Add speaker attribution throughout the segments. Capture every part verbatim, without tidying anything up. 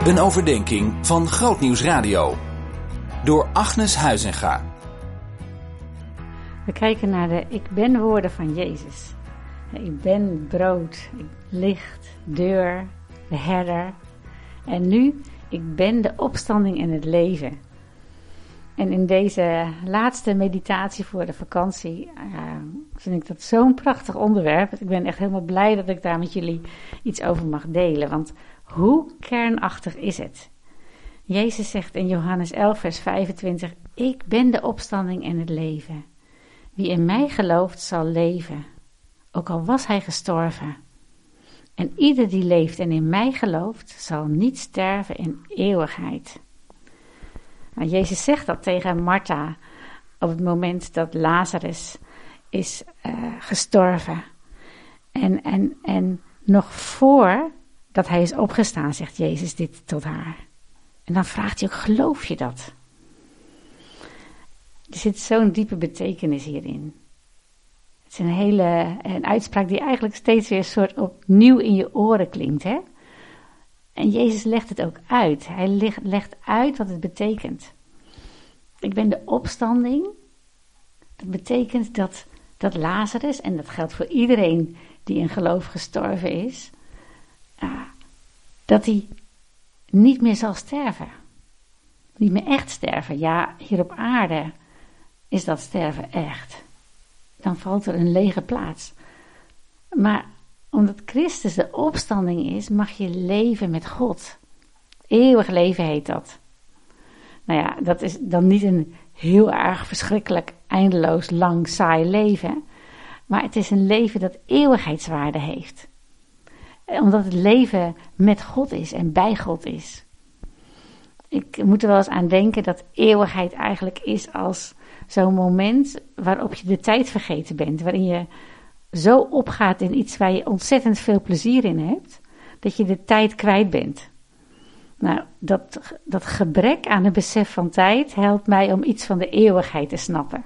Speaker 1: Een overdenking van Grootnieuws Radio. Door Agnes Huizinga.
Speaker 2: We kijken naar de ik ben woorden van Jezus. Ik ben brood, licht, deur, de herder. En nu, ik ben de opstanding en het leven. En in deze laatste meditatie voor de vakantie uh, vind ik dat zo'n prachtig onderwerp. Ik ben echt helemaal blij dat ik daar met jullie iets over mag delen. Want hoe kernachtig is het? Jezus zegt in Johannes elf vers vijfentwintig, ik ben de opstanding en het leven. Wie in mij gelooft zal leven, ook al was hij gestorven. En ieder die leeft en in mij gelooft zal niet sterven in eeuwigheid. Nou, Jezus zegt dat tegen Martha op het moment dat Lazarus is uh, gestorven. En, en, en nog voor dat hij is opgestaan, zegt Jezus dit tot haar. En dan vraagt hij ook, geloof je dat? Er zit zo'n diepe betekenis hierin. Het is een hele een uitspraak die eigenlijk steeds weer een soort opnieuw in je oren klinkt, hè? En Jezus legt het ook uit. Hij leg, legt uit wat het betekent. Ik ben de opstanding. Dat betekent dat, dat Lazarus, en dat geldt voor iedereen die in geloof gestorven is, uh, dat hij niet meer zal sterven. Niet meer echt sterven. Ja, hier op aarde is dat sterven echt. Dan valt er een lege plaats. Maar omdat Christus de opstanding is, mag je leven met God. Eeuwig leven heet dat. Nou ja, dat is dan niet een heel erg verschrikkelijk, eindeloos, lang, saai leven. Maar het is een leven dat eeuwigheidswaarde heeft. Omdat het leven met God is en bij God is. Ik moet er wel eens aan denken dat eeuwigheid eigenlijk is als zo'n moment waarop je de tijd vergeten bent. Waarin je zo opgaat in iets waar je ontzettend veel plezier in hebt, dat je de tijd kwijt bent. Nou, dat, dat gebrek aan het besef van tijd helpt mij om iets van de eeuwigheid te snappen.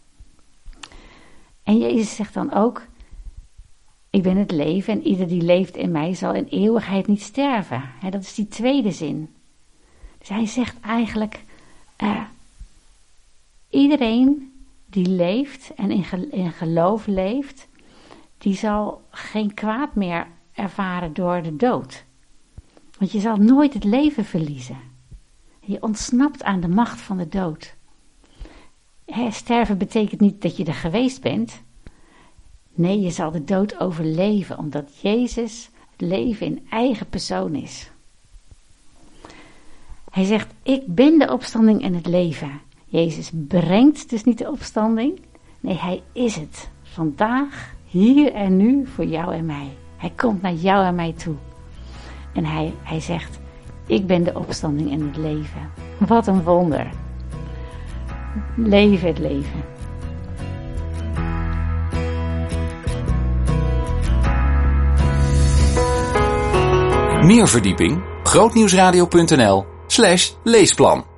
Speaker 2: En Jezus zegt dan ook, ik ben het leven en ieder die leeft in mij zal in eeuwigheid niet sterven. He, dat is die tweede zin. Dus hij zegt eigenlijk, uh, iedereen die leeft en in, ge- in geloof leeft, die zal geen kwaad meer ervaren door de dood. Want je zal nooit het leven verliezen. Je ontsnapt aan de macht van de dood. He, sterven betekent niet dat je er geweest bent. Nee, je zal de dood overleven, omdat Jezus het leven in eigen persoon is. Hij zegt, ik ben de opstanding en het leven. Jezus brengt dus niet de opstanding. Nee, hij is het. Vandaag, hier en nu, voor jou en mij. Hij komt naar jou en mij toe. En hij, hij zegt, ik ben de opstanding en het leven. Wat een wonder. Leven het leven.
Speaker 1: Meer verdieping, grootnieuwsradio punt n l slash leesplan.